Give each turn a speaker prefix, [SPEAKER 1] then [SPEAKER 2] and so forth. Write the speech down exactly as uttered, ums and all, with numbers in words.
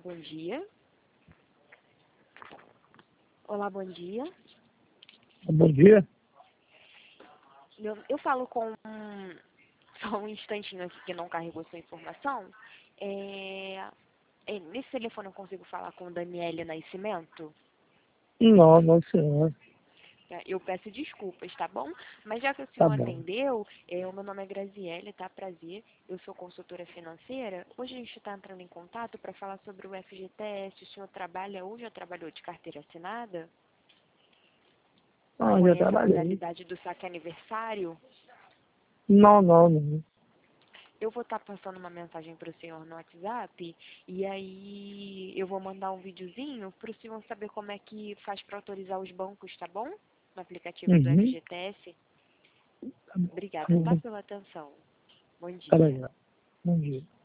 [SPEAKER 1] bom dia. Olá, bom dia.
[SPEAKER 2] Bom dia.
[SPEAKER 1] Eu, eu falo com... Só um instantinho aqui que não carregou sua informação. É, é, nesse telefone eu consigo falar com Daniele Nascimento?
[SPEAKER 2] Não, não, senhor.
[SPEAKER 1] Eu peço desculpas, tá bom? Mas já que o
[SPEAKER 2] Tá
[SPEAKER 1] senhor
[SPEAKER 2] bom.
[SPEAKER 1] atendeu, é, o meu nome é Graziele, tá? Prazer. Eu sou consultora financeira. Hoje a gente está entrando em contato para falar sobre o F G T S. O senhor trabalha ou já trabalhou de carteira assinada?
[SPEAKER 2] Ah, já
[SPEAKER 1] Conhece a
[SPEAKER 2] trabalhei.
[SPEAKER 1] modalidade do saque aniversário?
[SPEAKER 2] Não, não, não.
[SPEAKER 1] Eu vou estar passando uma mensagem para o senhor no WhatsApp e aí eu vou mandar um videozinho para o senhor saber como é que faz para autorizar os bancos, tá bom? No aplicativo do
[SPEAKER 2] Uhum.
[SPEAKER 1] F G T S.
[SPEAKER 2] Tá bom. Tá
[SPEAKER 1] Obrigada, tá,
[SPEAKER 2] bom.
[SPEAKER 1] pela atenção. Bom
[SPEAKER 2] Tá
[SPEAKER 1] dia.
[SPEAKER 2] legal. Bom dia.